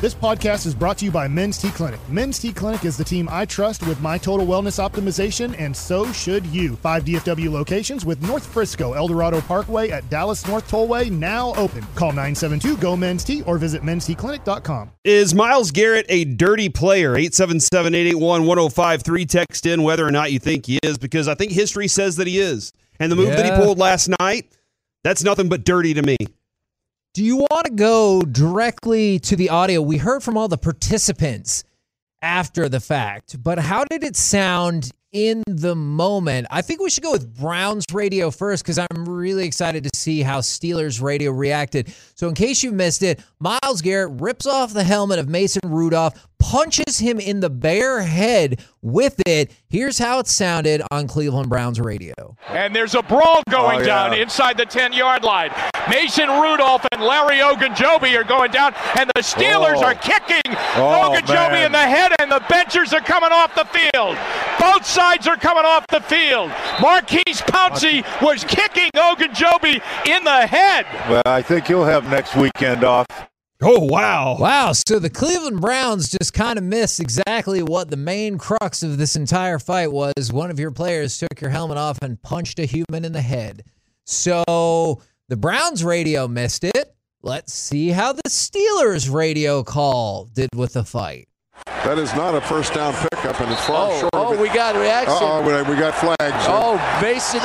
This podcast is brought to you by Men's T Clinic. Men's T Clinic is the team I trust with my total wellness optimization, and so should you. 5 DFW locations with North Frisco, El Dorado Parkway at Dallas North Tollway now open. Call 972-GO-MEN'S-T or visit mensteclinic.com. Is Myles Garrett a dirty player? 877-881-1053. Text in whether or not you think he is, because I think history says that he is. And the move that he pulled last night, that's nothing but dirty to me. Do you want to go directly to the audio? We heard from all the participants after the fact, but how did it sound in the moment? I think we should go with Browns radio first because I'm really excited to see how Steelers radio reacted. So in case you missed it, Myles Garrett rips off the helmet of Mason Rudolph, punches him in the bare head with it. Here's how it sounded on Cleveland Browns radio. And there's a brawl going down inside the 10-yard line. Mason Rudolph and Larry Ogunjobi are going down, and the Steelers are kicking Ogunjobi in the head, and the benchers are coming off the field. Both sides are coming off the field. Marquise Pouncey was kicking Ogunjobi in the head. Well, I think he'll have next weekend off. Oh, wow. Wow, so the Cleveland Browns just kind of missed exactly what the main crux of this entire fight was. One of your players took your helmet off and punched a human in the head. So the Browns radio missed it. Let's see how the Steelers radio call did with the fight. That is not a first down pickup, and it's far short of it. We got a reaction. We got flags. Mason.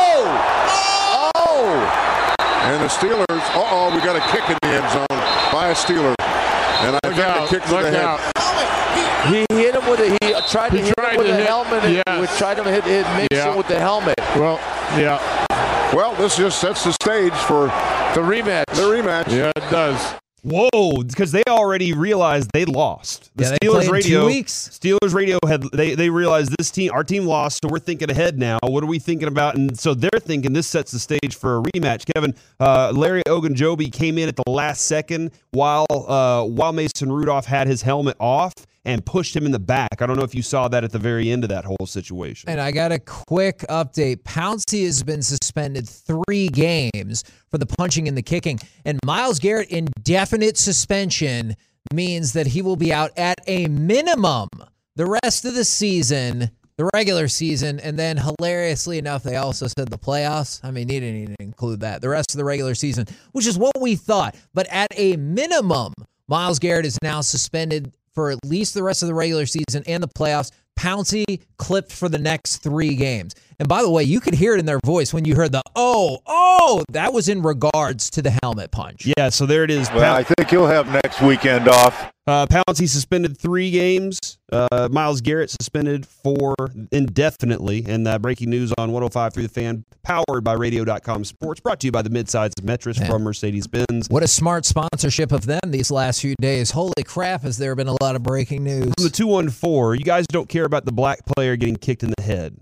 And the Steelers, we got a kick in the end zone by a Steeler. And I think the kick to the head. He hit him with he tried to hit him with the helmet. He tried to hit Mason with the helmet. Well, this just sets the stage for the rematch. Yeah, it does. Whoa, because they already realized they lost. The Steelers radio. 2 weeks. Steelers radio they realized our team lost, so we're thinking ahead now. What are we thinking about? And so they're thinking this sets the stage for a rematch. Kevin, Larry Ogunjobi came in at the last second while Mason Rudolph had his helmet off and pushed him in the back. I don't know if you saw that at the very end of that whole situation. And I got a quick update. Pouncey has been suspended 3 games for the punching and the kicking. And Myles Garrett, indefinite suspension, means that he will be out at a minimum the rest of the season, the regular season. And then, hilariously enough, they also said the playoffs. I mean, he didn't even include that. The rest of the regular season, which is what we thought. But at a minimum, Myles Garrett is now suspended for at least the rest of the regular season and the playoffs. Pouncey clipped for the next 3 games. And by the way, you could hear it in their voice when you heard the that was in regards to the helmet punch. Yeah, so there it is. Well, I think he'll have next weekend off. Pouncey suspended 3 games. Myles Garrett suspended 4 indefinitely. And breaking news on 105 through the Fan, powered by Radio.com Sports, brought to you by the midsize mattress from Mercedes-Benz. What a smart sponsorship of them these last few days. Holy crap, has there been a lot of breaking news. From the 214, you guys don't care about the black player getting kicked in the head.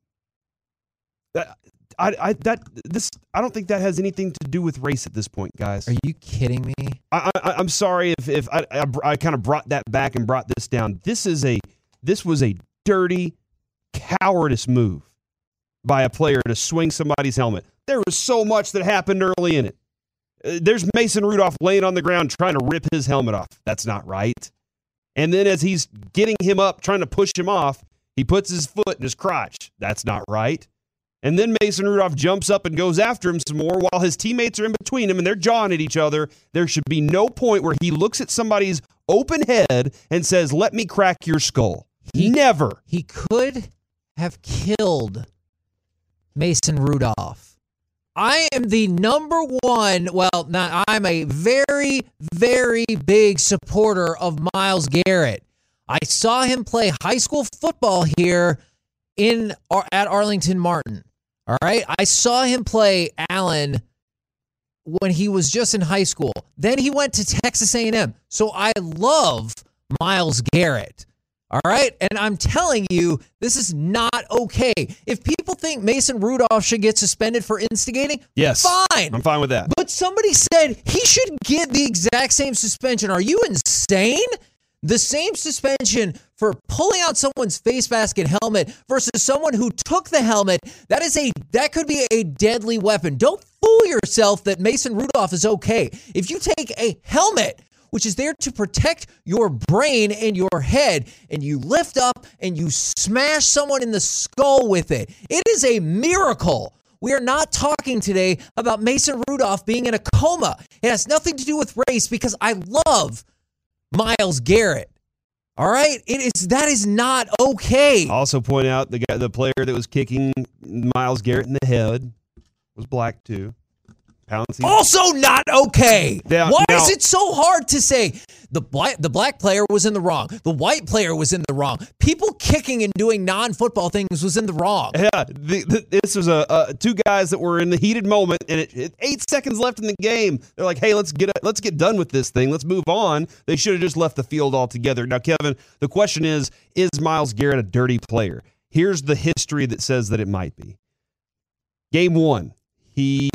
I don't think that has anything to do with race at this point, guys. Are you kidding me? I'm sorry if I kind of brought that back and brought this down. This was a dirty cowardice move by a player to swing somebody's helmet. There was so much that happened early in it. There's Mason Rudolph laying on the ground trying to rip his helmet off. That's not right. And then as he's getting him up, trying to push him off, he puts his foot in his crotch. That's not right. And then Mason Rudolph jumps up and goes after him some more while his teammates are in between him and they're jawing at each other. There should be no point where he looks at somebody's open head and says, "Let me crack your skull." Never. He could have killed Mason Rudolph. I am the number one, I'm a very, very big supporter of Myles Garrett. I saw him play high school football here at Arlington Martin. All right. I saw him play Allen when he was just in high school. Then he went to Texas A&M. So I love Myles Garrett. All right. And I'm telling you, this is not okay. If people think Mason Rudolph should get suspended for instigating, yes, fine. I'm fine with that. But somebody said he should get the exact same suspension. Are you insane? The same suspension for pulling out someone's face mask and helmet versus someone who took the helmet. That could be a deadly weapon. Don't fool yourself that Mason Rudolph is okay. If you take a helmet which is there to protect your brain and your head, and you lift up and you smash someone in the skull with it. It is a miracle. We are not talking today about Mason Rudolph being in a coma. It has nothing to do with race because I love Myles Garrett. All right? That is not okay. Also point out the player that was kicking Myles Garrett in the head was black too. Pouncey. Also not okay. Why is it so hard to say the black player was in the wrong, the white player was in the wrong, people kicking and doing non-football things was in the wrong? Yeah, this was two guys that were in the heated moment, and it 8 seconds left in the game. They're like, "Hey, let's get done with this thing. Let's move on." They should have just left the field altogether. Now, Kevin, the question is Myles Garrett a dirty player? Here's the history that says that it might be. Game 1. He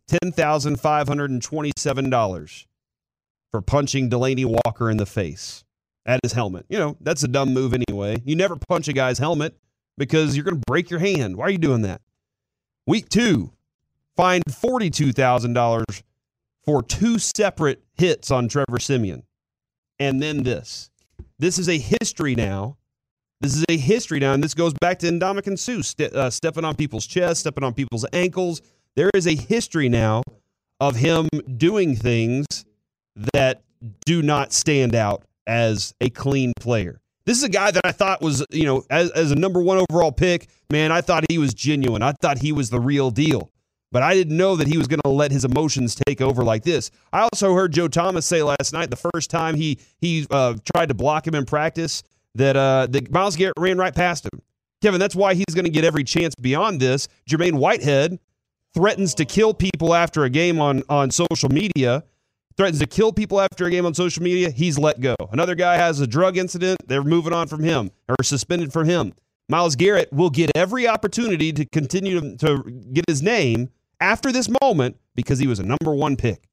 $10,527 for punching Delaney Walker in the face at his helmet. That's a dumb move anyway. You never punch a guy's helmet because you're going to break your hand. Why are you doing that? Week 2, fined $42,000 for 2 separate hits on Trevor Siemian. And then this. This is a history now. And this goes back to Ndamukong Suh, stepping on people's chests, stepping on people's ankles. There is a history now of him doing things that do not stand out as a clean player. This is a guy that I thought was, as a number 1 overall pick, man, I thought he was genuine. I thought he was the real deal. But I didn't know that he was going to let his emotions take over like this. I also heard Joe Thomas say last night, the first time he tried to block him in practice, that Myles Garrett ran right past him. Kevin, that's why he's going to get every chance beyond this. Jermaine Whitehead threatens to kill people after a game on social media. He's let go. Another guy has a drug incident. They're moving on from him or suspended from him. Myles Garrett will get every opportunity to continue to get his name after this moment because he was a number 1 pick.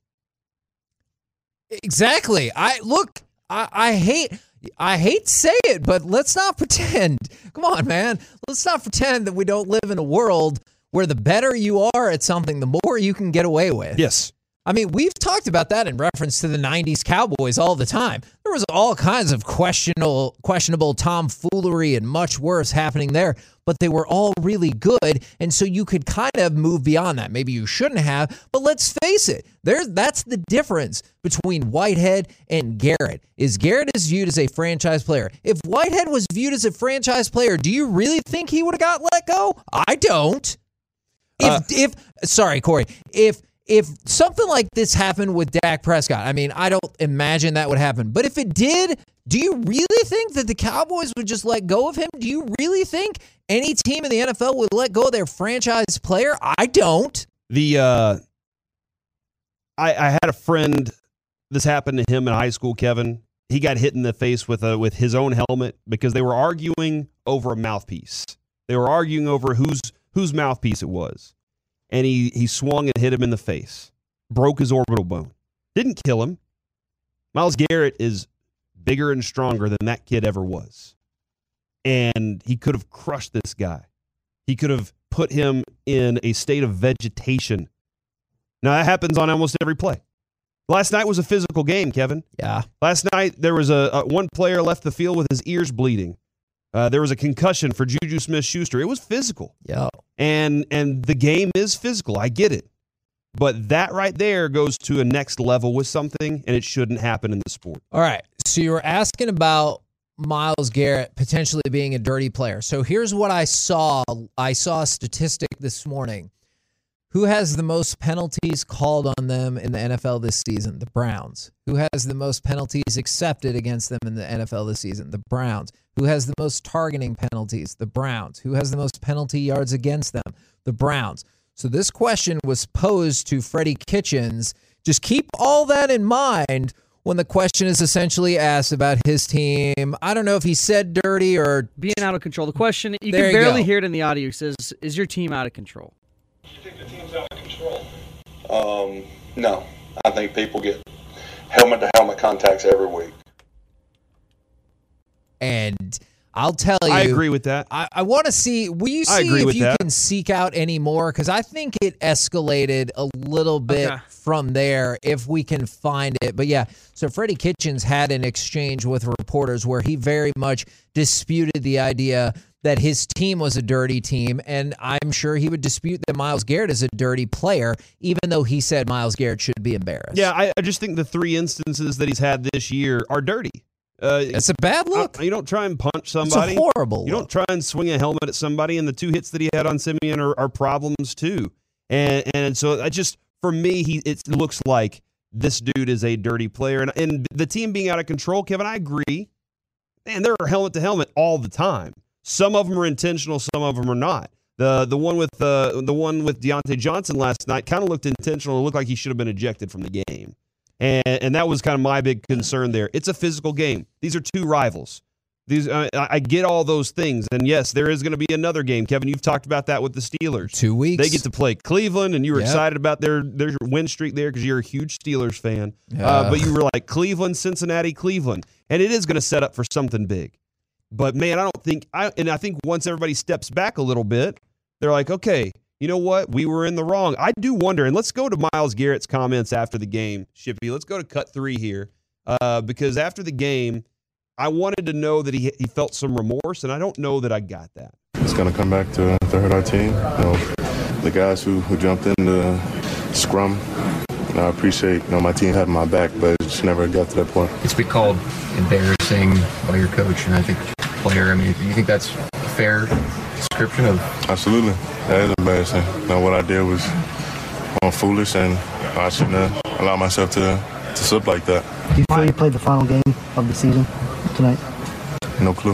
Exactly. I hate to say it, but let's not pretend. Come on, man. Let's not pretend that we don't live in a world where the better you are at something, the more you can get away with. Yes. I mean, we've talked about that in reference to the 90s Cowboys all the time. There was all kinds of questionable tomfoolery and much worse happening there, but they were all really good, and so you could kind of move beyond that. Maybe you shouldn't have, but let's face it. That's the difference between Whitehead and Garrett. Garrett is viewed as a franchise player. If Whitehead was viewed as a franchise player, do you really think he would have got let go? I don't. Sorry, Corey, if something like this happened with Dak Prescott, I mean, I don't imagine that would happen. But if it did, do you really think that the Cowboys would just let go of him? Do you really think any team in the NFL would let go of their franchise player? I don't. I had a friend, this happened to him in high school, Kevin. He got hit in the face with his own helmet because they were arguing over a mouthpiece. They were arguing over whose mouthpiece it was. And he swung and hit him in the face. Broke his orbital bone. Didn't kill him. Myles Garrett is bigger and stronger than that kid ever was. And he could have crushed this guy. He could have put him in a state of vegetation. Now, that happens on almost every play. Last night was a physical game, Kevin. Yeah. Last night, there was one player left the field with his ears bleeding. There was a concussion for Juju Smith-Schuster. It was physical. Yeah. And the game is physical. I get it. But that right there goes to a next level with something, and it shouldn't happen in the sport. All right. So you were asking about Myles Garrett potentially being a dirty player. So here's what I saw. I saw a statistic this morning. Who has the most penalties called on them in the NFL this season? The Browns. Who has the most penalties accepted against them in the NFL this season? The Browns. Who has the most targeting penalties? The Browns. Who has the most penalty yards against them? The Browns. So this question was posed to Freddie Kitchens. Just keep all that in mind when the question is essentially asked about his team. I don't know if he said dirty or being out of control. The question, you can barely hear it in the audio. It says, is your team out of control? Do you think the team's out of control? No. I think people get helmet-to-helmet contacts every week. And I'll tell you. I agree with that. I want to see. Will you see if you can seek out any more? Because I think it escalated a little bit from there if we can find it. But yeah, so Freddie Kitchens had an exchange with reporters where he very much disputed the idea that his team was a dirty team, and I'm sure he would dispute that Myles Garrett is a dirty player, even though he said Myles Garrett should be embarrassed. Yeah, I just think the 3 instances that he's had this year are dirty. It's a bad look. You don't try and punch somebody. It's a horrible You don't try and swing a helmet at somebody, and the 2 hits that he had on Simeon are problems too. And so I just, for me, it looks like this dude is a dirty player. And the team being out of control, Kevin, I agree. Man, they're helmet to helmet all the time. Some of them are intentional, some of them are not. The one with Deontay Johnson last night kind of looked intentional. It looked like he should have been ejected from the game. And that was kind of my big concern there. It's a physical game. These are 2 rivals. I get all those things. And, yes, there is going to be another game. Kevin, you've talked about that with the Steelers. 2 weeks. They get to play Cleveland, and you were excited about their win streak there because you're a huge Steelers fan. But you were like Cleveland, Cincinnati, Cleveland. And it is going to set up for something big. But, man, I think once everybody steps back a little bit, they're like, okay, you know what? We were in the wrong. I do wonder, and let's go to Myles Garrett's comments after the game, Shippy. Let's go to cut 3 here, because after the game, I wanted to know that he felt some remorse, and I don't know that I got that. It's going to come back to hurt our team. The guys who jumped in the scrum, I appreciate my team having my back, but it just never got to that point. It's been called embarrassing by your coach, and I think player. I mean, do you think that's a fair description of? Absolutely, that is embarrassing. What I did was foolish, and I shouldn't have allowed myself to slip like that. Do you feel you played the final game of the season tonight? No clue.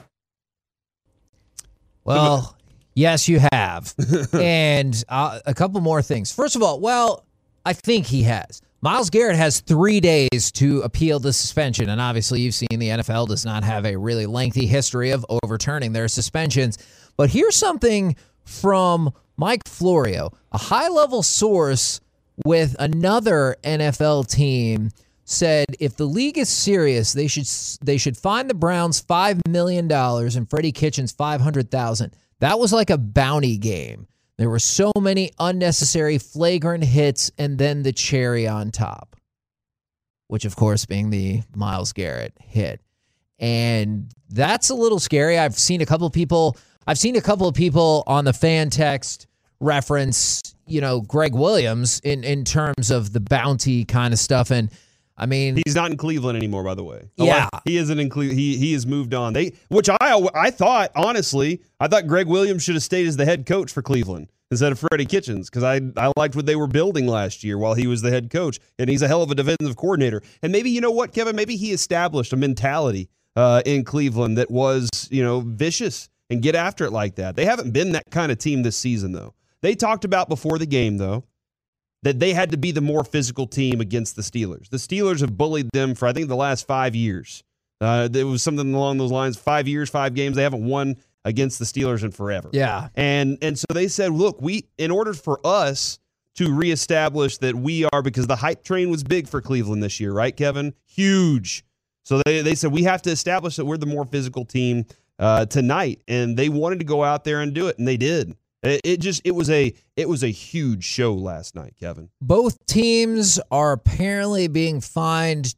Well, yes, you have. And a couple more things. First of all, I think he has. Myles Garrett has 3 days to appeal the suspension, and obviously you've seen the NFL does not have a really lengthy history of overturning their suspensions. But here's something from Mike Florio, a high-level source with another NFL team, said if the league is serious, they should fine the Browns $5 million and Freddie Kitchens $500,000. That was like a bounty game. There were so many unnecessary flagrant hits and then the cherry on top, which, of course, being the Myles Garrett hit. And that's a little scary. I've seen a couple of people on the fan text reference, Greg Williams in terms of the bounty kind of stuff. And I mean, he's not in Cleveland anymore, by the way. Yeah, he isn't in Cleveland. He has moved on. I thought Greg Williams should have stayed as the head coach for Cleveland instead of Freddie Kitchens, because I liked what they were building last year while he was the head coach, and he's a hell of a defensive coordinator. And maybe, you know what, Kevin? Maybe he established a mentality in Cleveland that was, vicious and get after it like that. They haven't been that kind of team this season, though. They talked about before the game, though, that they had to be the more physical team against the Steelers. The Steelers have bullied them for, I think, the last 5 years. There was something along those lines, 5 years, 5 games. They haven't won against the Steelers in forever. Yeah. And so they said, look, in order for us to reestablish that we are, because the hype train was big for Cleveland this year, right, Kevin? Huge. So they said, we have to establish that we're the more physical team tonight. And they wanted to go out there and do it, and they did. It was a huge show last night, Kevin. Both teams are apparently being fined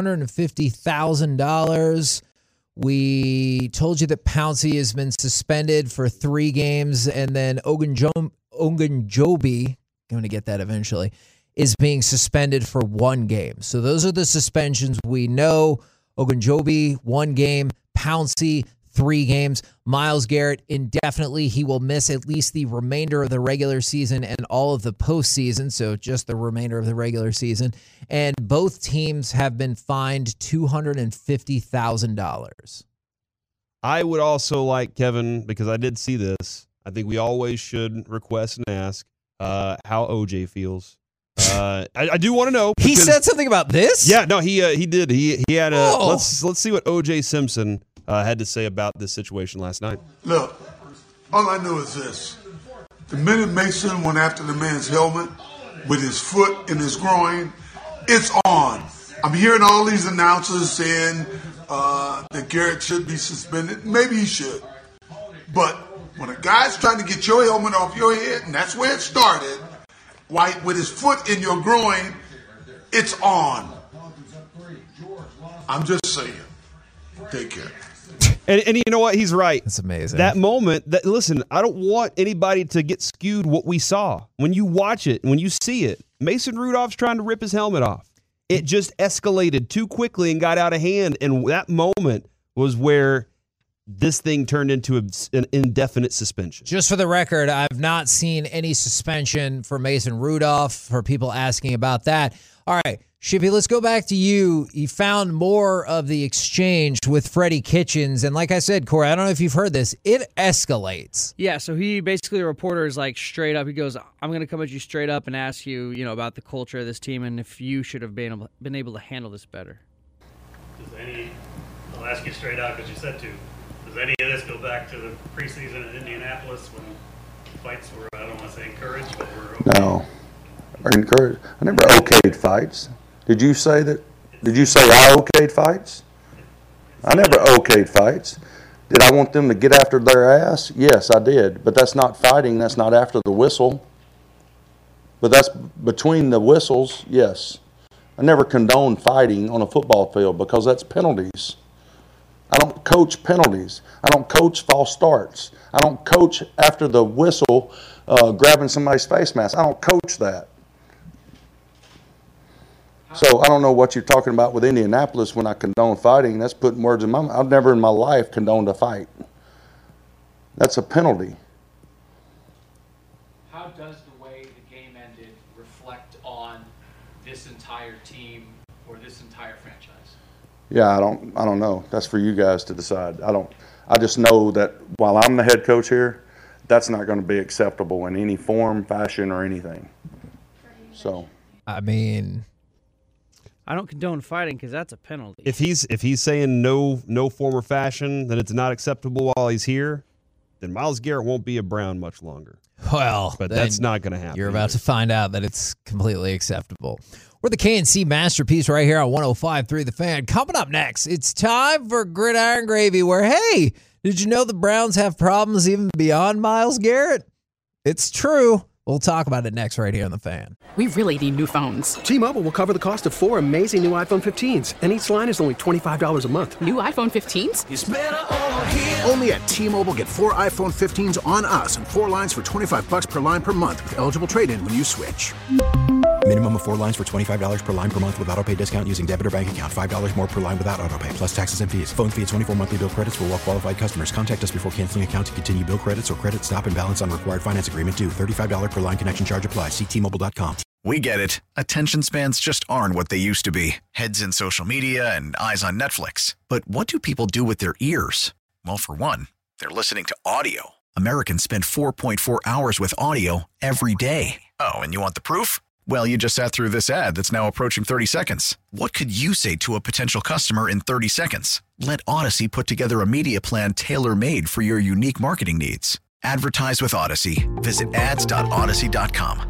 $250,000. We told you that Pouncey has been suspended for 3 games, and then Ogunjobi, going to get that eventually, is being suspended for 1 game. So those are the suspensions we know. Ogunjobi, 1 game. Pouncey, 3 games. Myles Garrett, indefinitely. He will miss at least the remainder of the regular season and all of the postseason, so just the remainder of the regular season. And both teams have been fined $250,000. I would also like, Kevin, because I did see this, I think we always should request and ask how OJ feels. I do want to know. He said something about this? Yeah, no, he did. He had a. Let's see what OJ Simpson had to say about this situation last night. Look, all I know is this. The minute Mason went after the man's helmet with his foot in his groin, it's on. I'm hearing all these announcers saying that Garrett should be suspended. Maybe he should. But when a guy's trying to get your helmet off your head, and that's where it started, with his foot in your groin, it's on. I'm just saying. Take care. And you know what? He's right. That's amazing. That moment, listen, I don't want anybody to get skewed what we saw. When you watch it, when you see it, Mason Rudolph's trying to rip his helmet off. It just escalated too quickly and got out of hand. And that moment was where this thing turned into an indefinite suspension. Just for the record, I've not seen any suspension for Mason Rudolph, for people asking about that. All right, Shippy, let's go back to you. You found more of the exchange with Freddie Kitchens. And like I said, Corey, I don't know if you've heard this. It escalates. Yeah, so he basically, the reporter is like straight up. He goes, I'm going to come at you straight up and ask you, about the culture of this team and if you should have been able to handle this better. I'll ask you straight out because you said to. Does any of this go back to the preseason in Indianapolis when fights were, I don't want to say encouraged, but were okay? No. Encouraged. I never okayed fights. Did you say that? Did you say I okayed fights? I never okayed fights. Did I want them to get after their ass? Yes, I did. But that's not fighting. That's not after the whistle. But that's between the whistles, yes. I never condone fighting on a football field because that's penalties. I don't coach penalties. I don't coach false starts. I don't coach after the whistle grabbing somebody's face mask. I don't coach that. So I don't know what you're talking about with Indianapolis when I condone fighting. That's putting words in my mouth. I've never in my life condoned a fight. That's a penalty. How does the way the game ended reflect on this entire team or this entire franchise? Yeah, I don't know. That's for you guys to decide. I just know that while I'm the head coach here, that's not going to be acceptable in any form, fashion, or anything. So, I mean, I don't condone fighting because that's a penalty. If he's saying no form or fashion that it's not acceptable while he's here, then Myles Garrett won't be a Brown much longer. Well, but that's not going to happen. You're about to find out that it's completely acceptable. We're the KNC Masterpiece right here on 105.3 The Fan. Coming up next, it's time for Gridiron Gravy where, hey, did you know the Browns have problems even beyond Myles Garrett? It's true. We'll talk about it next right here on The Fan. We really need new phones. T-Mobile will cover the cost of 4 amazing new iPhone 15s, and each line is only $25 a month. New iPhone 15s? It's better over here. Only at T-Mobile, get 4 iPhone 15s on us and 4 lines for $25 per line per month with eligible trade-in when you switch. Minimum of 4 lines for $25 per line per month with autopay discount using debit or bank account. $5 more per line without autopay, plus taxes and fees. Phone fee at 24 monthly bill credits for well-qualified customers. Contact us before canceling account to continue bill credits or credit stop and balance on required finance agreement due. $35 per line connection charge applies. See T-Mobile.com. We get it. Attention spans just aren't what they used to be. Heads in social media and eyes on Netflix. But what do people do with their ears? Well, for one, they're listening to audio. Americans spend 4.4 hours with audio every day. Oh, and you want the proof? Well, you just sat through this ad that's now approaching 30 seconds. What could you say to a potential customer in 30 seconds? Let Odyssey put together a media plan tailor-made for your unique marketing needs. Advertise with Odyssey. Visit ads.odyssey.com.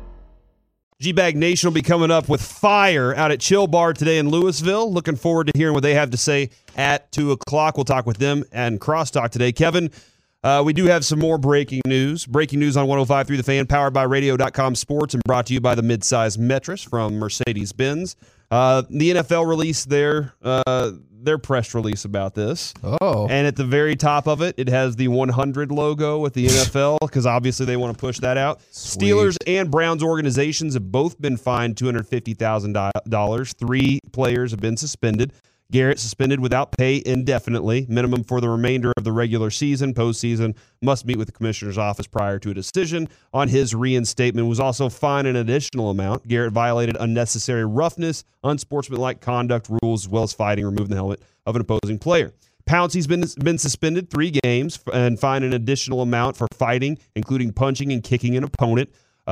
G-Bag Nation will be coming up with fire out at Chill Bar today in Louisville. Looking forward to hearing what they have to say at 2 o'clock. We'll talk with them and Crosstalk today. Kevin, we do have some more breaking news. Breaking news on 105.3 The Fan, powered by Radio.com Sports and brought to you by the midsize Metris from Mercedes-Benz. The NFL released their press release about this. Oh. And at the very top of it, it has the 100 logo with the NFL because obviously they want to push that out. Sweet. Steelers and Browns organizations have both been fined $250,000. 3 players have been suspended. Garrett suspended without pay indefinitely. Minimum for the remainder of the regular season. Postseason must meet with the commissioner's office prior to a decision on his reinstatement. Was also fined an additional amount. Garrett violated unnecessary roughness, unsportsmanlike conduct rules, as well as fighting, removing the helmet of an opposing player. Pouncey's been suspended 3 games and fined an additional amount for fighting, including punching and kicking an opponent.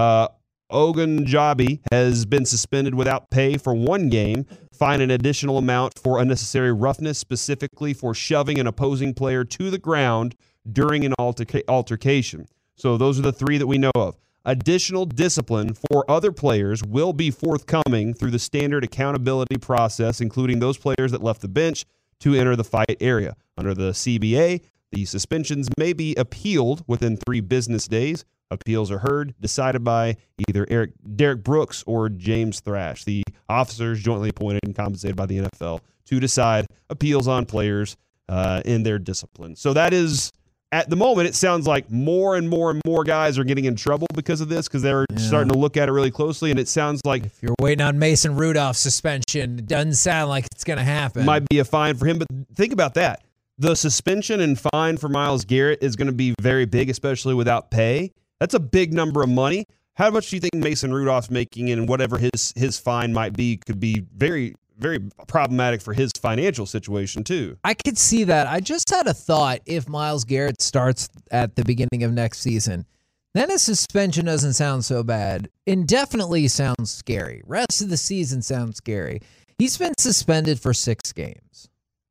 Ogunjobi has been suspended without pay for 1 game, fined an additional amount for unnecessary roughness, specifically for shoving an opposing player to the ground during an altercation. So those are the 3 that we know of. Additional discipline for other players will be forthcoming through the standard accountability process, including those players that left the bench to enter the fight area. Under the CBA, the suspensions may be appealed within 3 business days. Appeals are heard, decided by either Derek Brooks or James Thrash, the officers jointly appointed and compensated by the NFL to decide appeals on players in their discipline. So that is, at the moment, it sounds like more and more and more guys are getting in trouble because of this, because they're starting to look at it really closely, and it sounds like if you're waiting on Mason Rudolph's suspension, it doesn't sound like it's going to happen. Might be a fine for him, but think about that. The suspension and fine for Myles Garrett is going to be very big, especially without pay. That's a big number of money. How much do you think Mason Rudolph's making, and whatever his fine might be could be very, very problematic for his financial situation too? I could see that. I just had a thought. If Myles Garrett starts at the beginning of next season, then a suspension doesn't sound so bad. Indefinitely sounds scary. Rest of the season sounds scary. He's been suspended for 6 games.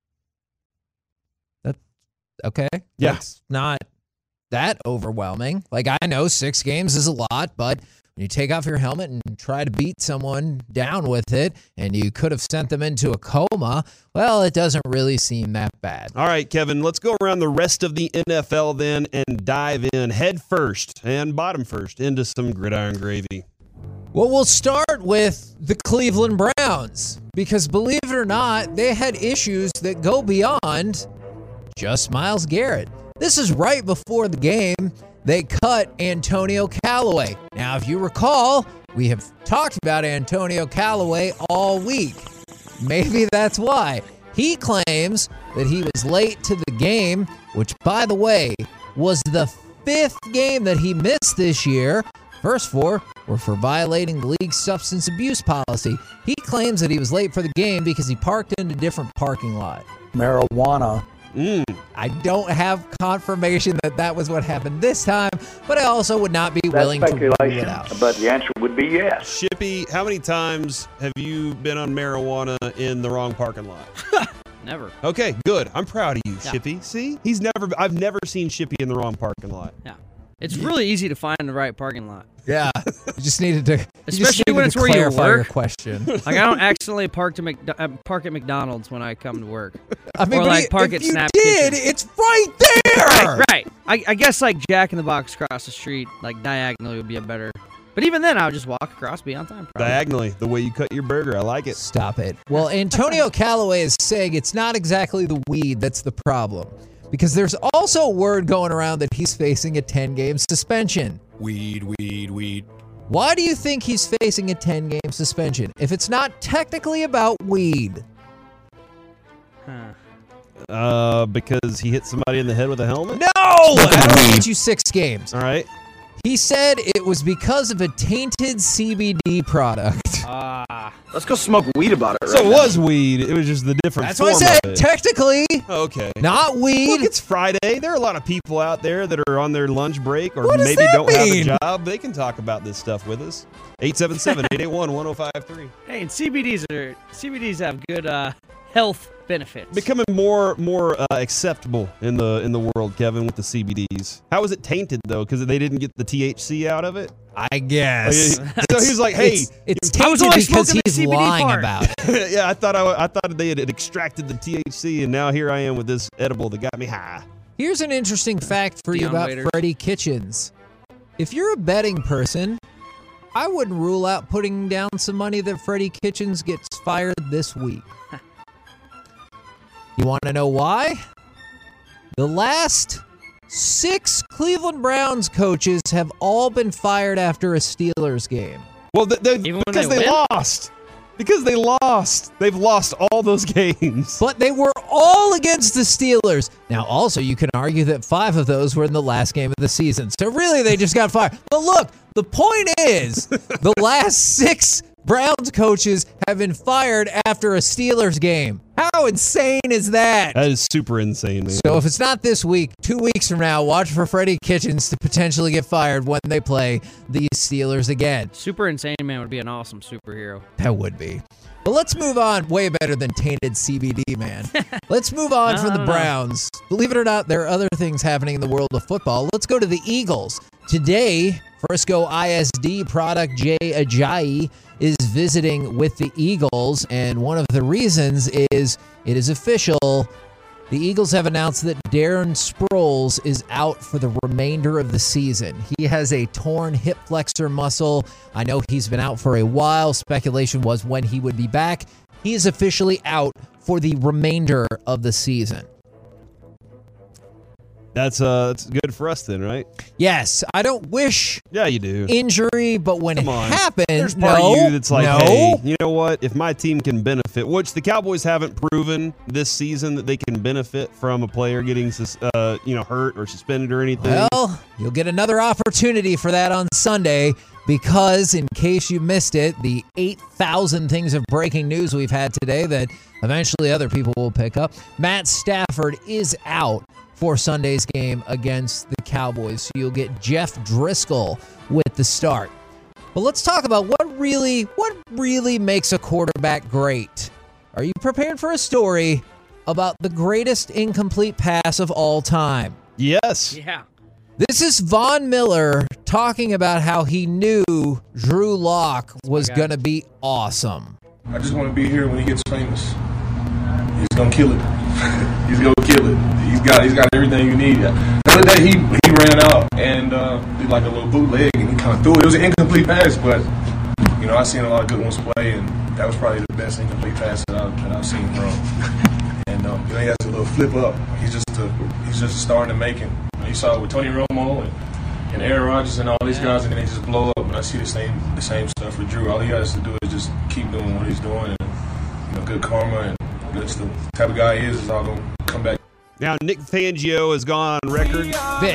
That's okay. Yeah. That's not that overwhelming. Like, I know 6 games is a lot, but when you take off your helmet and try to beat someone down with it, and you could have sent them into a coma, well, it doesn't really seem that bad. All right, Kevin, let's go around the rest of the NFL then and dive in head first and bottom first into some gridiron gravy. Well, we'll start with the Cleveland Browns, because believe it or not, they had issues that go beyond just Myles Garrett. This is right before the game. They cut Antonio Callaway. Now, if you recall, we have talked about Antonio Callaway all week. Maybe that's why. He claims that he was late to the game, which, by the way, was the 5th game that he missed this year. First 4 were for violating the league's substance abuse policy. He claims that he was late for the game because he parked in a different parking lot. Marijuana. I don't have confirmation that that was what happened this time, but I also would not be willing to rule it out. But the answer would be yes. Shippy, how many times have you been on marijuana in the wrong parking lot? Never. Okay, good. I'm proud of you, Shippy. See? I've never seen Shippy in the wrong parking lot. Yeah. It's really easy to find the right parking lot. Yeah. You just needed to Especially when it's where you clarify work. Your question. Like, I don't accidentally park at McDonald's when I come to work. I mean, or like park at Snap Kitchen. Kitchen. It's right there. Right. I guess like Jack in the Box across the street, like diagonally would be a better. But even then, I would just walk across, be on time. Probably. Diagonally, the way you cut your burger. I like it. Stop it. Well, Antonio Callaway is saying it's not exactly the weed that's the problem, because there's also word going around that he's facing a 10-game suspension. Weed. Why do you think he's facing a 10-game suspension if it's not technically about weed? Because he hit somebody in the head with a helmet? No! That'll get you 6 games. All right. He said it was because of a tainted CBD product. Let's go smoke weed about it. So it was weed. It was just the different That's form what I said. of it. Technically. Okay. Not weed. Look, it's Friday. There are a lot of people out there that are on their lunch break or What does maybe that don't mean? have a job. They can talk about this stuff with us. 877-881-1053. Hey, and CBDs have good health benefits. Becoming more acceptable in the world, Kevin, with the CBDs. How was it tainted though? Because they didn't get the THC out of it. I guess. So he's like, "Hey, it's tainted because he's lying about it." Yeah, I thought they had extracted the THC, and now here I am with this edible that got me high. Here's an interesting fact for you about Freddie Kitchens. If you're a betting person, I wouldn't rule out putting down some money that Freddie Kitchens gets fired this week. You want to know why? The last 6 Cleveland Browns coaches have all been fired after a Steelers game. Well, because they lost. Because they lost. They've lost all those games. But they were all against the Steelers. Now, also, you can argue that 5 of those were in the last game of the season. So really, they just got fired. But look, the point is, the last 6 Browns coaches have been fired after a Steelers game. How insane is that? That is super insane, man. So if it's not this week, 2 weeks from now, watch for Freddie Kitchens to potentially get fired when they play the Steelers again. Super Insane Man would be an awesome superhero. That would be. But let's move on. Way better than tainted CBD, man. Let's move on from the Browns. Believe it or not, there are other things happening in the world of football. Let's go to the Eagles. Today, Frisco ISD product Jay Ajayi is visiting with the Eagles, and one of the reasons is it is official. The Eagles have announced that Darren Sproles is out for the remainder of the season. He has a torn hip flexor muscle. I know he's been out for a while. Speculation was when he would be back. He is officially out for the remainder of the season. That's good for us then, right? Yes, I don't wish you do. Injury, but when it happens, there's part of you that's like, hey, you know what? If my team can benefit, which the Cowboys haven't proven this season that they can benefit from a player getting hurt or suspended or anything. Well, you'll get another opportunity for that on Sunday because, in case you missed it, the 8,000 things of breaking news we've had today that eventually other people will pick up. Matt Stafford is out for Sunday's game against the Cowboys. So you'll get Jeff Driscoll with the start. But let's talk about what really makes a quarterback great. Are you prepared for a story about the greatest incomplete pass of all time? Yes. Yeah. This is Von Miller talking about how he knew Drew Lock was going to be awesome. I just want to be here when he gets famous. He's going to kill it. He's going to kill it. He's got everything you need. The other day he ran out and did like a little bootleg and he kind of threw it. It was an incomplete pass, but I've seen a lot of good ones play, and that was probably the best incomplete pass that I've seen from. And he has a little flip up. He's just a star in the making. You saw it with Tony Romo and Aaron Rodgers and all these guys, and then they just blow up. And I see the same stuff with Drew. All he has to do is just keep doing what he's doing, and good karma, and that's the type of guy he is all gonna come back. Now, Nick Fangio has gone on record,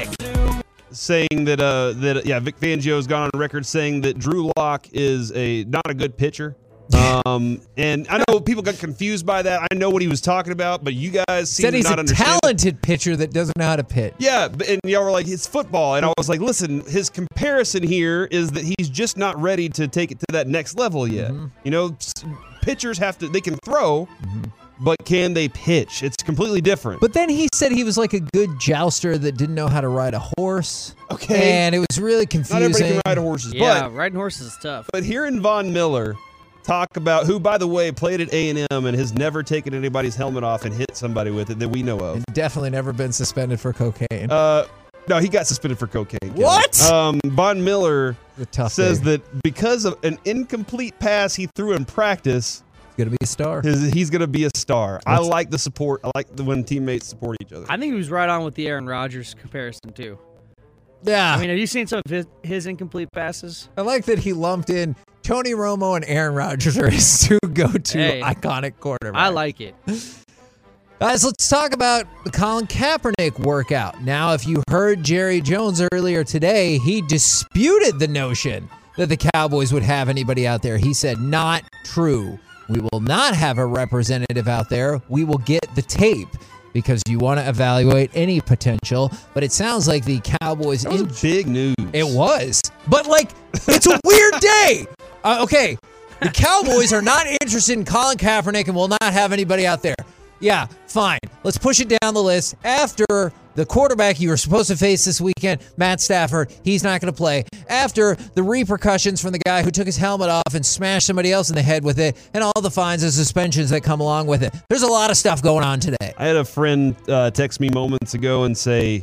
saying that Vic Fangio has gone on record saying that Drew Lock is not a good pitcher. And I know people got confused by that. I know what he was talking about, but you guys seem to not understand. Said he's a talented pitcher that doesn't know how to pitch. Yeah, and y'all were like, it's football. And I was like, listen, his comparison here is that he's just not ready to take it to that next level yet. Mm-hmm. Pitchers they can throw, but can they pitch? It's completely different. But then he said he was like a good jouster that didn't know how to ride a horse. Okay. And it was really confusing. Not everybody can ride horses. Yeah, but riding horses is tough. But hearing Von Miller talk about, who, by the way, played at A&M and has never taken anybody's helmet off and hit somebody with it that we know of. And definitely never been suspended for cocaine. No, he got suspended for cocaine. Kevin. What? Von Miller says dude. that because of an incomplete pass he threw in practice, he's going to be a star. He's going to be a star. I like the support. I like when teammates support each other. I think he was right on with the Aaron Rodgers comparison, too. Yeah. I mean, have you seen some of his incomplete passes? I like that he lumped in Tony Romo and Aaron Rodgers are his two go-to iconic quarterbacks. I like it. Guys, let's talk about the Colin Kaepernick workout. Now, if you heard Jerry Jones earlier today, he disputed the notion that the Cowboys would have anybody out there. He said, not true. We will not have a representative out there. We will get the tape because you want to evaluate any potential. But it sounds like the Cowboys... That was big news. It was. But, it's a weird day. Okay, the Cowboys are not interested in Colin Kaepernick and will not have anybody out there. Yeah, fine. Let's push it down the list. After the quarterback you were supposed to face this weekend, Matt Stafford, he's not going to play. After the repercussions from the guy who took his helmet off and smashed somebody else in the head with it, and all the fines and suspensions that come along with it. There's a lot of stuff going on today. I had a friend text me moments ago and say,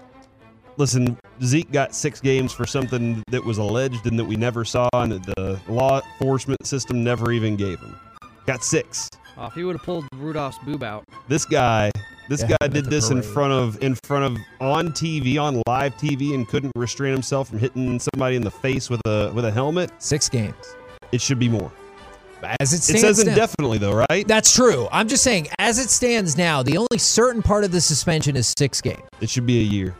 listen, Zeke got 6 games for something that was alleged and that we never saw and that the law enforcement system never even gave him. Got 6. Oh, if he would have pulled Rudolph's boob out. This guy did this in front of on TV, on live TV, and couldn't restrain himself from hitting somebody in the face with a helmet. 6 games. It should be more. As it stands, it says indefinitely though, right? That's true. I'm just saying, as it stands now, the only certain part of the suspension is 6 games. It should be a year.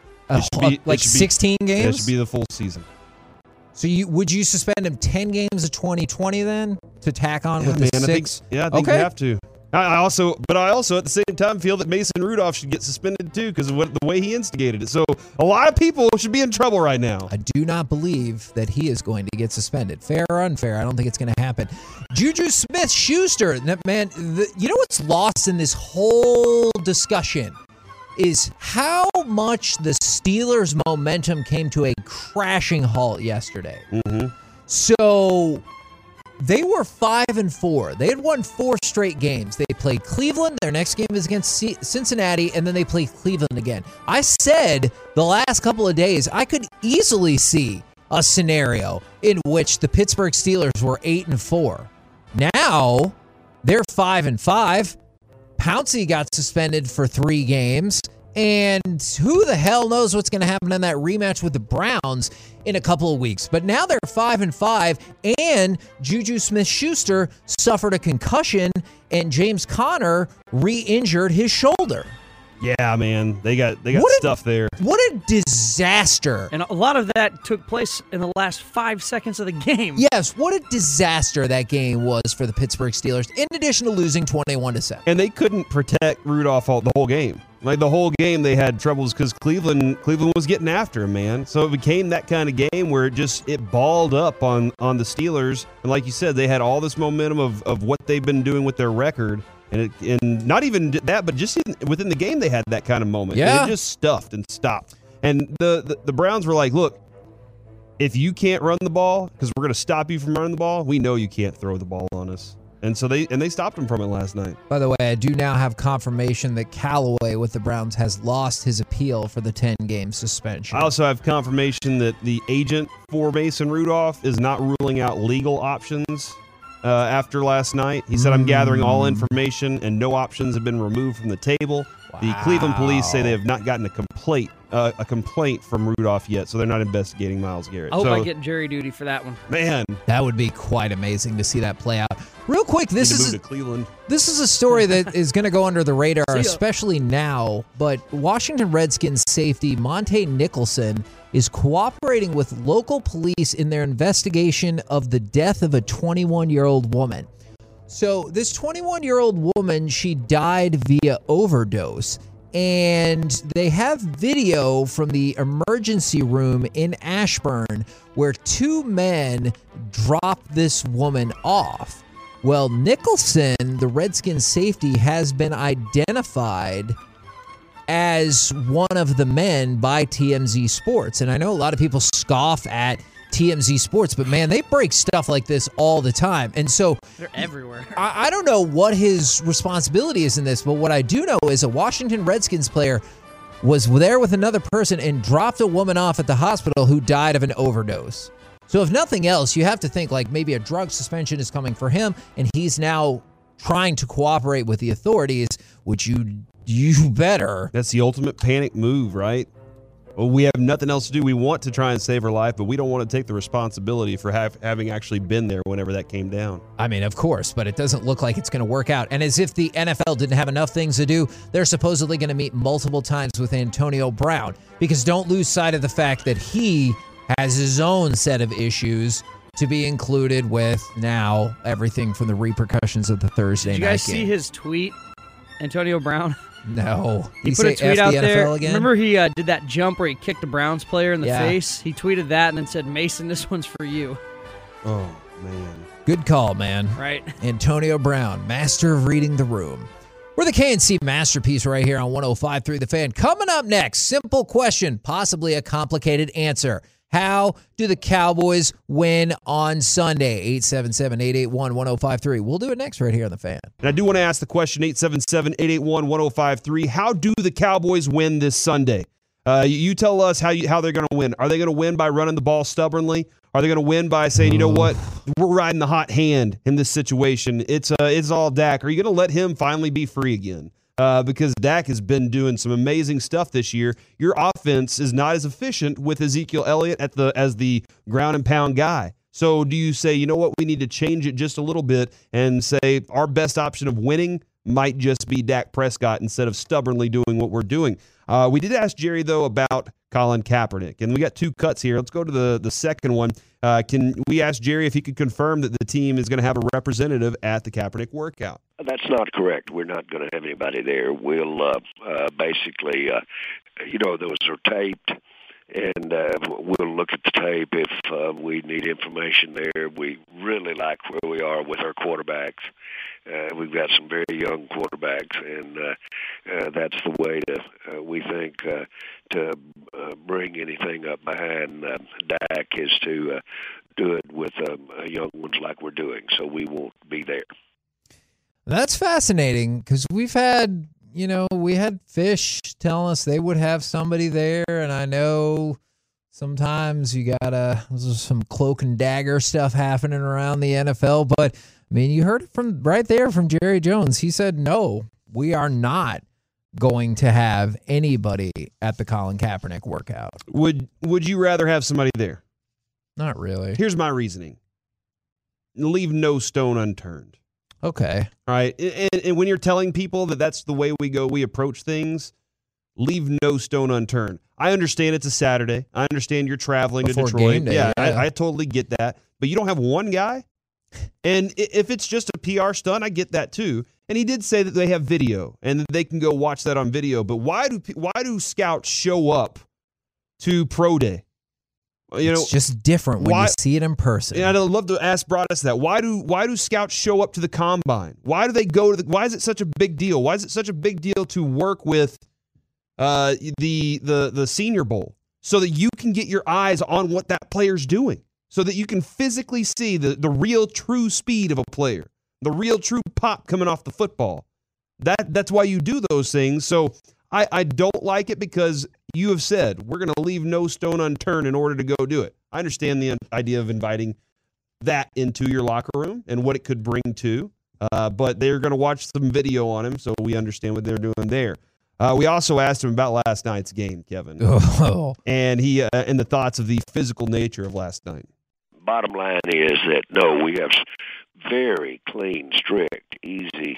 16 games? Yeah, it should be the full season. So would you suspend him 10 games of 2020 then to tack on with the 6? I think you have to. I also at the same time feel that Mason Rudolph should get suspended too because of the way he instigated it. So a lot of people should be in trouble right now. I do not believe that he is going to get suspended. Fair or unfair, I don't think it's going to happen. Juju Smith-Schuster, man, you know what's lost in this whole discussion is how much the Steelers' momentum came to a crashing halt yesterday. Mm-hmm. So they were 5-4. They had won 4 straight games. They played Cleveland. Their next game is against Cincinnati, and then they play Cleveland again. I said the last couple of days I could easily see a scenario in which the Pittsburgh Steelers were 8-4. Now they're 5-5. Pouncey got suspended for 3 games. And who the hell knows what's going to happen in that rematch with the Browns in a couple of weeks. But now they're 5-5, and Juju Smith-Schuster suffered a concussion, and James Conner re-injured his shoulder. Yeah, man. They got stuff there. What a disaster. And a lot of that took place in the last 5 seconds of the game. Yes, what a disaster that game was for the Pittsburgh Steelers, in addition to losing 21-7. And they couldn't protect Rudolph the whole game. Like, the whole game they had troubles because Cleveland was getting after him, man. So it became that kind of game where it balled up on the Steelers. And like you said, they had all this momentum of what they've been doing with their record. And not even that, but just within the game, they had that kind of moment. Yeah. And it just stuffed and stopped. And the Browns were like, look, if you can't run the ball, because we're going to stop you from running the ball, we know you can't throw the ball on us. And so they stopped him from it last night. By the way, I do now have confirmation that Callaway with the Browns has lost his appeal for the 10-game suspension. I also have confirmation that the agent for Mason Rudolph is not ruling out legal options after last night. He said, I'm gathering all information and no options have been removed from the table. Wow. The Cleveland police say they have not gotten a complaint from Rudolph yet, so they're not investigating Myles Garrett. I hope I get jury duty for that one. Man. That would be quite amazing to see that play out. Real quick, this is a story that is going to go under the radar, especially now, but Washington Redskins safety Monte Nicholson is cooperating with local police in their investigation of the death of a 21-year-old woman. So this 21-year-old woman, she died via overdose, and they have video from the emergency room in Ashburn where 2 men dropped this woman off. Well, Nicholson, the Redskins safety, has been identified as one of the men by TMZ Sports. And I know a lot of people scoff at TMZ Sports, but man, they break stuff like this all the time. And so they're everywhere. I don't know what his responsibility is in this, but what I do know is a Washington Redskins player was there with another person and dropped a woman off at the hospital who died of an overdose. So if nothing else, you have to think like maybe a drug suspension is coming for him, and he's now trying to cooperate with the authorities, which you better. That's the ultimate panic move, right? Well, we have nothing else to do. We want to try and save her life, but we don't want to take the responsibility for having actually been there whenever that came down. I mean, of course, but it doesn't look like it's going to work out. And as if the NFL didn't have enough things to do, they're supposedly going to meet multiple times with Antonio Brown, because don't lose sight of the fact that he has his own set of issues to be included with now everything from the repercussions of the Thursday night game. Did you guys see his tweet, Antonio Brown? No. He put a tweet out there. Again? Remember he did that jump where he kicked a Browns player in the face? He tweeted that and then said, Mason, this one's for you. Oh, man. Good call, man. Right. Antonio Brown, master of reading the room. We're the KNC Masterpiece right here on 105.3 The Fan. Coming up next, simple question, possibly a complicated answer. How do the Cowboys win on Sunday? 877-881-1053. We'll do it next right here on The Fan. And I do want to ask the question, 877-881-1053. How do the Cowboys win this Sunday? You tell us how they're going to win. Are they going to win by running the ball stubbornly? Are they going to win by saying, you know what, we're riding the hot hand in this situation. It's all Dak. Are you going to let him finally be free again? Because Dak has been doing some amazing stuff this year. Your offense is not as efficient with Ezekiel Elliott as the ground and pound guy. So do you say, you know what, we need to change it just a little bit and say our best option of winning might just be Dak Prescott instead of stubbornly doing what we're doing? We did ask Jerry, though, about Colin Kaepernick, and we got 2 cuts here. Let's go to the second one. Can we ask Jerry if he could confirm that the team is going to have a representative at the Kaepernick workout? That's not correct. We're not going to have anybody there. We'll basically, those are taped, and we'll look at the tape if we need information there. We really like where we are with our quarterbacks. We've got some very young quarterbacks, and that's the way to we think to bring anything up behind Dak is to do it with young ones like we're doing. So we won't be there. That's fascinating because we've had, we had Fish telling us they would have somebody there, and I know sometimes there's some cloak and dagger stuff happening around the NFL, but I mean, you heard it from right there from Jerry Jones. He said, no, we are not going to have anybody at the Colin Kaepernick workout. Would you rather have somebody there? Not really. Here's my reasoning. Leave no stone unturned. Okay. All right. And when you're telling people that that's the way we approach things, leave no stone unturned. I understand it's a Saturday. I understand you're traveling Before to Detroit. Game day, yeah. yeah. I totally get that. But you don't have one guy? And if it's just a PR stunt, I get that too. And he did say that they have video and that they can go watch that on video. But why do scouts show up to pro day? It's just different when you see it in person. And I'd love to ask Broadus that. Why do scouts show up to the combine? Why do they go to why is it such a big deal? Why is it such a big deal to work with the Senior Bowl so that you can get your eyes on what that player's doing? So that you can physically see the real true speed of a player, the real true pop coming off the football. That's why you do those things. So I don't like it because you have said we're going to leave no stone unturned in order to go do it. I understand the idea of inviting that into your locker room and what it could bring to, but they're going to watch some video on him, so we understand what they're doing there. We also asked him about last night's game, Kevin, and he and the thoughts of the physical nature of last night. Bottom line is that, no, we have very clean, strict, easy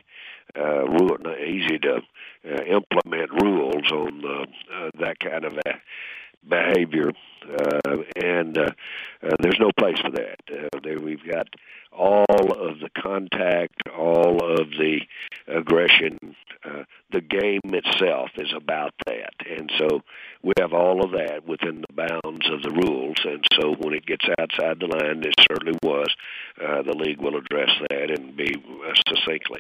to implement rules on that kind of behavior, and there's no place for that. We've got all of the contact, all of the aggression. The game itself is about that, and so we have all of that within the bounds of the rules, and so when it gets outside the line, it certainly was, the league will address that and be succinctly.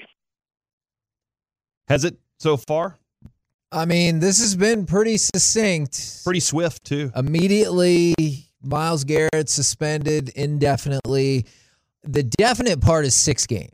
Has it so far? I mean, this has been pretty succinct. Pretty swift, too. Immediately, Myles Garrett suspended indefinitely. The definite part is 6 games.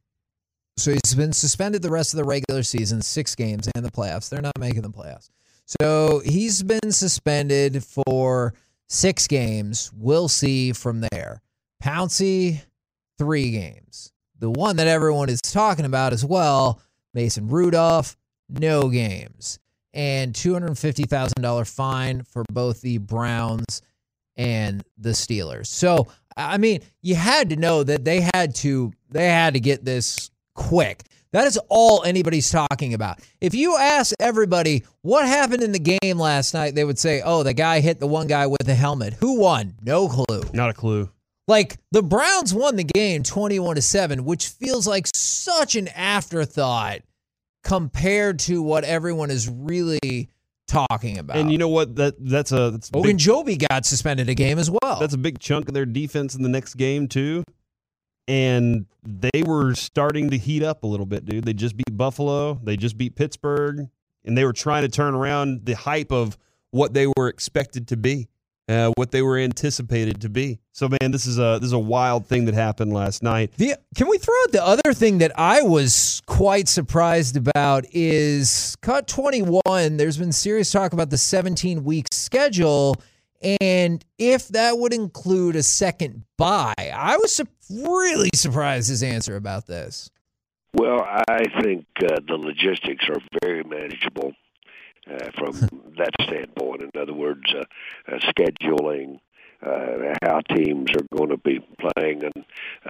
So he's been suspended the rest of the regular season, 6 games, and the playoffs. They're not making the playoffs. So he's been suspended for 6 games. We'll see from there. Pouncey, 3 games. The one that everyone is talking about as well, Mason Rudolph, no games. And $250,000 fine for both the Browns and the Steelers. So, I mean, you had to know that they had to get this quick. That is all anybody's talking about. If you ask everybody what happened in the game last night, they would say, oh, the guy hit the one guy with the helmet. Who won? No clue. Not a clue. Like, the Browns won the game 21-7, which feels like such an afterthought compared to what everyone is really talking about. And you know what? That's Ogunjobi got suspended a game as well. That's a big chunk of their defense in the next game, too. And they were starting to heat up a little bit, dude. They just beat Buffalo. They just beat Pittsburgh. And they were trying to turn around the hype of what they were expected to be, what they were anticipated to be. So, man, this is a wild thing that happened last night. Can we throw out the other thing that I was quite surprised about is Cut 21. There's been serious talk about the 17-week schedule, and if that would include a second bye. I was really surprised his answer about this. Well, I think the logistics are very manageable from that standpoint. In other words, scheduling, how teams are going to be playing, and,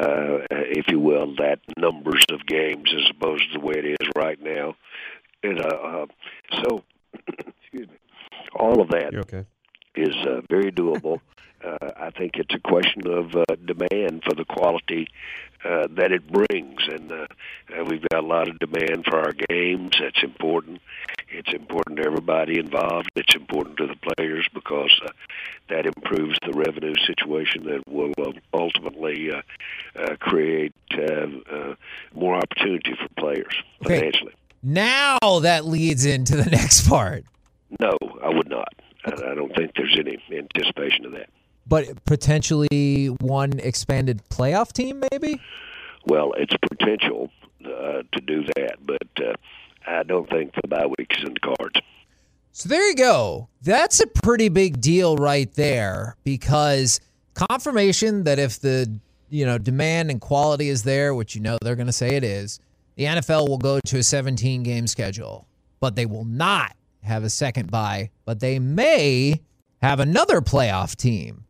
if you will, that numbers of games as opposed to the way it is right now. And so, excuse me, all of that is very doable. I think it's a question of demand for the quality that it brings, and we've got a lot of demand for our games. That's important. It's important to everybody involved. It's important to the players because that improves the revenue situation that will ultimately create more opportunity for players financially. Now that leads into the next part. No, I would not. I don't think there's any anticipation of that. But potentially one expanded playoff team, maybe? Well, it's potential to do that, but I don't think the bye week is in the cards. So there you go. That's a pretty big deal right there, because confirmation that if the demand and quality is there, which they're going to say it is, the NFL will go to a 17-game schedule. But they will not have a second bye, but they may have another playoff team.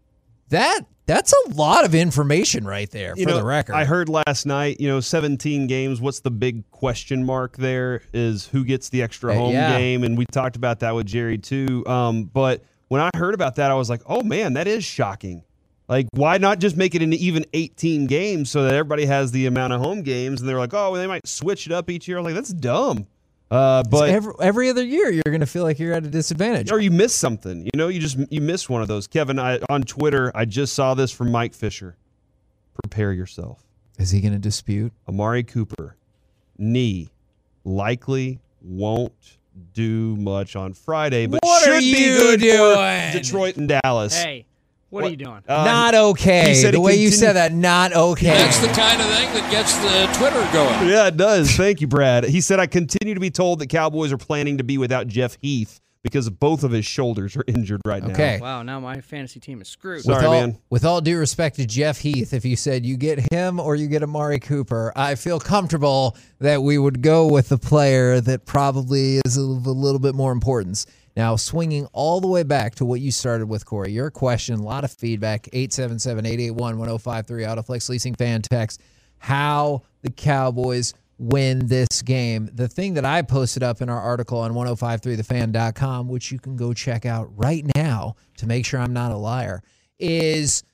That's a lot of information right there for the record. I heard last night, 17 games. What's the big question mark there is who gets the extra home game. And we talked about that with Jerry too. But when I heard about that, I was like, oh man, that is shocking. Like, why not just make it an even 18 games so that everybody has the amount of home games? And they're like, oh, well, they might switch it up each year. I'm like, that's dumb. But every other year, you're going to feel like you're at a disadvantage. Or you miss something. You miss one of those. Kevin, on Twitter, I just saw this from Mike Fisher. Prepare yourself. Is he going to dispute? Amari Cooper, knee, likely won't do much on Friday, but should be good for Detroit and Dallas. Hey. What are you doing? Not okay. The way you said that, not okay. That's the kind of thing that gets the Twitter going. Yeah, it does. Thank you, Brad. He said, I continue to be told that Cowboys are planning to be without Jeff Heath because both of his shoulders are injured right now. Okay. Wow, now my fantasy team is screwed. Sorry, man. With all due respect to Jeff Heath, if you said you get him or you get Amari Cooper, I feel comfortable that we would go with the player that probably is of a little bit more importance. Now, swinging all the way back to what you started with, Corey, your question, a lot of feedback, 877-881-1053, Autoflex Leasing fan text, how the Cowboys win this game. The thing that I posted up in our article on 1053thefan.com, which you can go check out right now to make sure I'm not a liar, is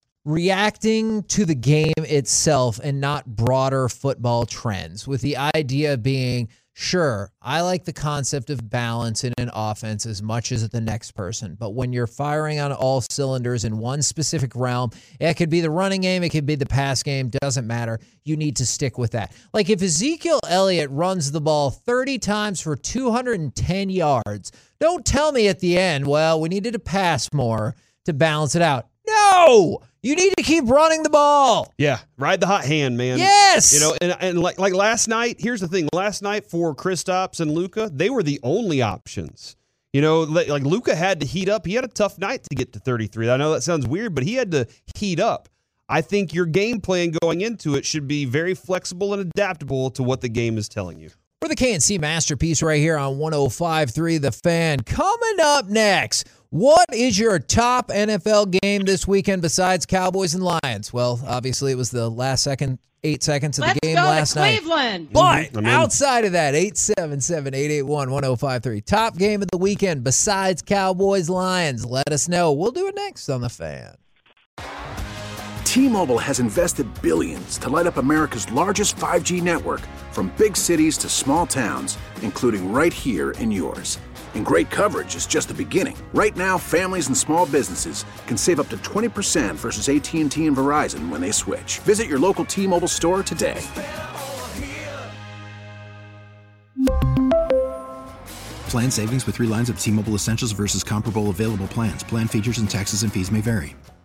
reacting to the game itself and not broader football trends, with the idea being, sure, I like the concept of balance in an offense as much as the next person. But when you're firing on all cylinders in one specific realm, it could be the running game, it could be the pass game, doesn't matter. You need to stick with that. Like if Ezekiel Elliott runs the ball 30 times for 210 yards, don't tell me at the end, well, we needed to pass more to balance it out. No! You need to keep running the ball. Yeah, ride the hot hand, man. Yes. And like last night, here's the thing. Last night for Kristaps and Luka, they were the only options. Like Luka had to heat up. He had a tough night to get to 33. I know that sounds weird, but he had to heat up. I think your game plan going into it should be very flexible and adaptable to what the game is telling you. We're the KNC Masterpiece right here on 105.3 The Fan. Coming up next, what is your top NFL game this weekend besides Cowboys and Lions? Well, obviously it was the last 8 seconds of the game last night. Cleveland. But outside of that, 877-881-1053. Top game of the weekend besides Cowboys Lions. Let us know. We'll do it next on The Fan. T-Mobile has invested billions to light up America's largest 5G network, from big cities to small towns, including right here in yours. And great coverage is just the beginning. Right now, families and small businesses can save up to 20% versus AT&T and Verizon when they switch. Visit your local T-Mobile store today. Plan savings with 3 lines of T-Mobile Essentials versus comparable available plans. Plan features and taxes and fees may vary.